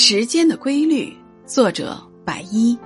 时间的规律，作者白衣。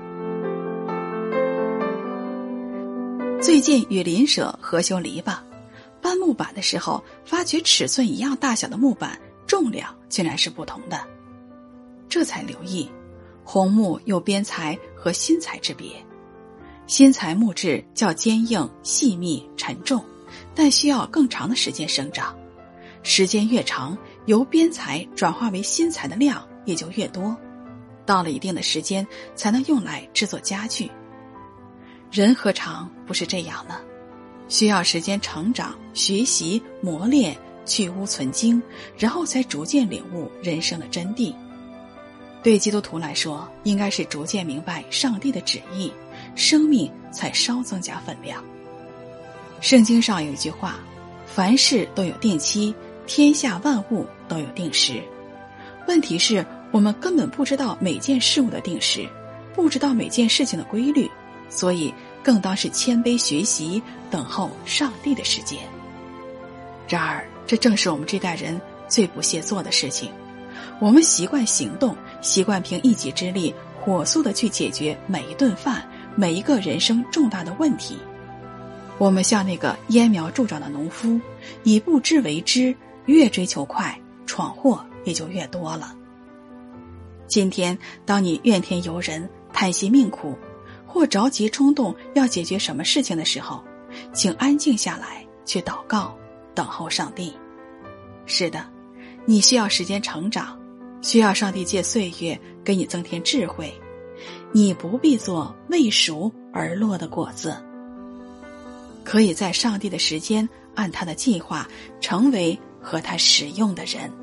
最近与邻舍合修篱笆，搬木板的时候，发觉尺寸一样大小的木板重量竟然是不同的，这才留意红木有边材和新材之别。新材木质较坚硬、细密、沉重，但需要更长的时间生长，时间越长，由边材转化为新材的量也就越多，到了一定的时间才能用来制作家具。人何尝不是这样呢？需要时间成长、学习、磨练、去污存精，然后才逐渐领悟人生的真谛。对基督徒来说，应该是逐渐明白上帝的旨意，生命才稍增加分量。圣经上有一句话，凡事都有定期，天下万物都有定时。问题是我们根本不知道每件事物的定时，不知道每件事情的规律，所以更当是谦卑学习，等候上帝的时间。然而这正是我们这代人最不屑做的事情。我们习惯行动，习惯凭一己之力火速地去解决每一顿饭，每一个人生重大的问题。我们像那个揠苗助长的农夫，以不知为知，越追求快，闯祸也就越多了。今天当你怨天尤人，叹息命苦，或着急冲动要解决什么事情的时候，请安静下来，去祷告，等候上帝。是的，你需要时间成长，需要上帝借岁月给你增添智慧。你不必做未熟而落的果子，可以在上帝的时间，按他的计划，成为和他使用的人。